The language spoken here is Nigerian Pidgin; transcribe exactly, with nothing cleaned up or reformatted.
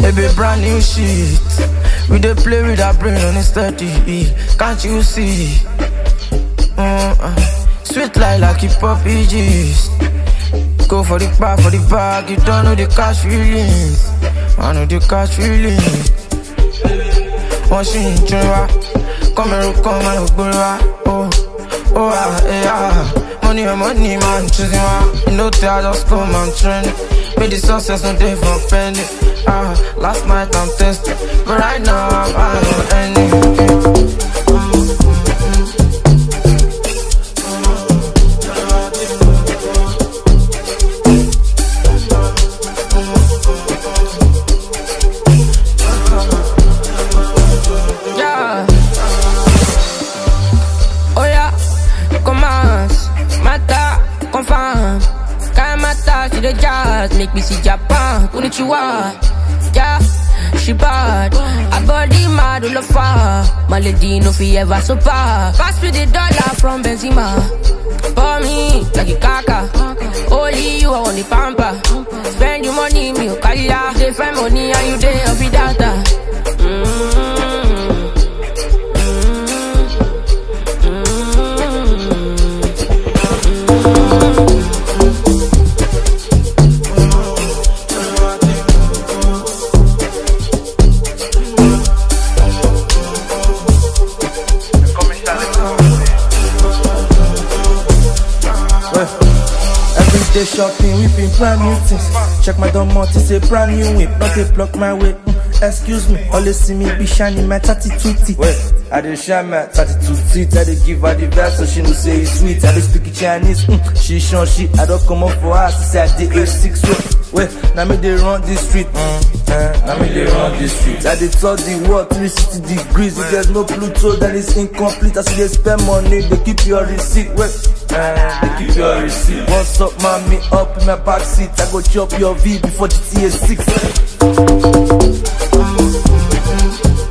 It be brand new shit. We dey play with our brain on a steady. Can't you see? Uh-uh. Sweet like lucky puppy G's. Go for the bar, for the bag. You don't know the cash feelings. I know the cash feelings. One she in Jura. Come and come and oh, oh, ah, yeah. Money, money, man, choosing one. You know, I just come and trend. Made the success, no day for penny. Ah, last night I'm tested, but right now I'm out on any. Yeah. Oh yeah, commence, mata, confirm. Quand mata, she the jazz, make me see Japan, konnichiwa. Yeah, she bad. Her body mad all over. My lady no fi ever so bad. Pass me the dollar from Benzema. For me, like a kaka. Only you I want the pamper. Spend your money, me o kaya. They find money and you dey off the data. Mm-hmm. They shopping, we been brand new things. Check my domot, it's a brand new whip. Not a block my way. Mm, excuse me, always see me be shining my thirty-two teeth. Wait, I didn't shine my thirty-two teeth. I didn't give her the verse so she know say it's sweet. I didn't speak Chinese. Mm, she shon she. I don't come up for her. She say I did age six. Wait, wait, now me they run this street. Mm, eh, now me they run this street. I did tell the world three sixty degrees. If there's no Pluto, then it's incomplete. I see they spend money, they keep your receipt. Wait. Uh, they keep your receipt. What's up, mommy? Up in my backseat. I go chop your V before G T A six.